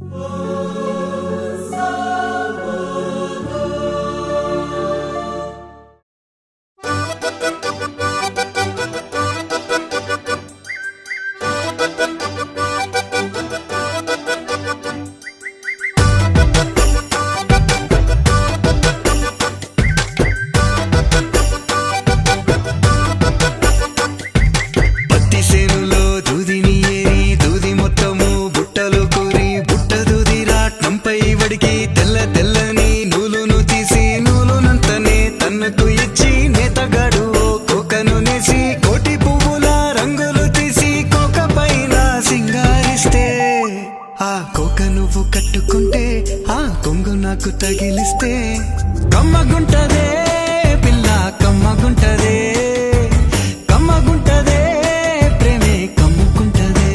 తగిలిస్తే కమ్మగుంటదే పిల్ల కమ్మగుంటదే కమ్మగుంటదే ప్రేమే కమ్ముకుంటదే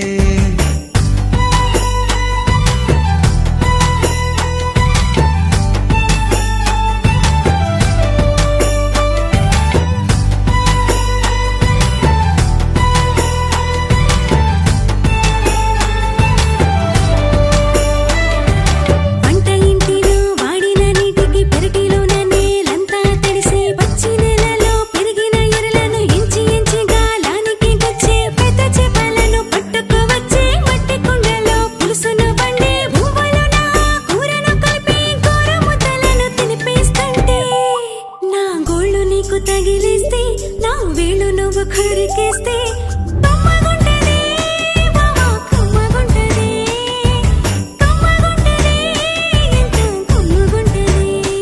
తగిలిస్తే నా వేళ్ళు నువ్వు ఖరికేస్తే కమ్మగుంటదే బావా కమ్మగుంటదే కమ్మగుంటదే ఎంత కమ్మగుంటదే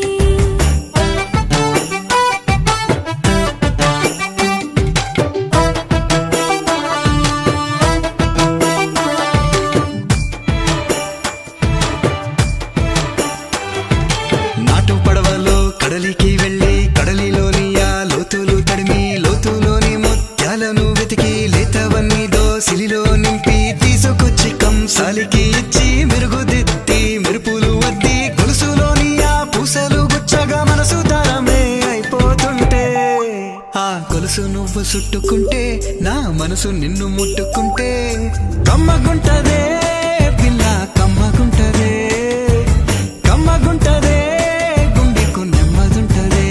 నాటు పడవలో కడలికి వెళ్ళి కడలిలోని లోతులు తడిమి లోతులోని ముత్యాలను వెతికి లేతవన్నీ దోసిలిలో నింపి తీసుకొచ్చి కంసాలికి ఇచ్చి మెరుగుదిద్ది మెరుపులు వద్ది గొలుసులోని ఆ పూసలు గుచ్చగా మనసు దారమే అయిపోతుంటే ఆ గొలుసు నువ్వు చుట్టుకుంటే నా మనసు నిన్ను ముట్టుకుంటే కమ్మగుంటదే పిల్ల కమ్మగుంటదే కమ్మగుంటదే గుండెకు నెమ్మదుంటదే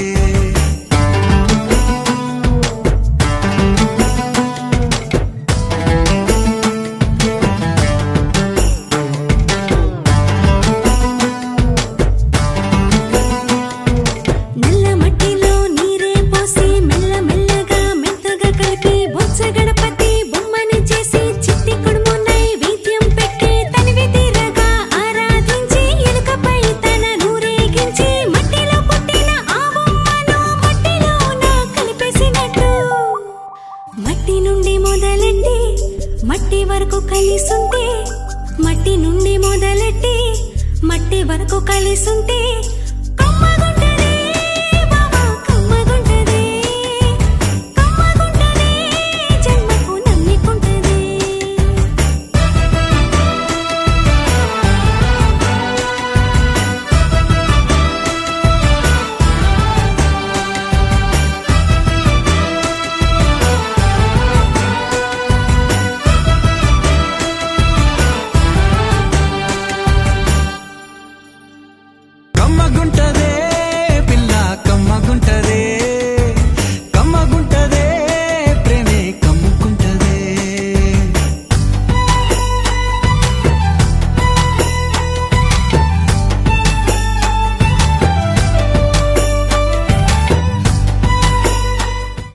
మట్టి వరకు కలిసుంటే మట్టి నుండి మొదలెట్టి మట్టి వరకు కలిసుంటే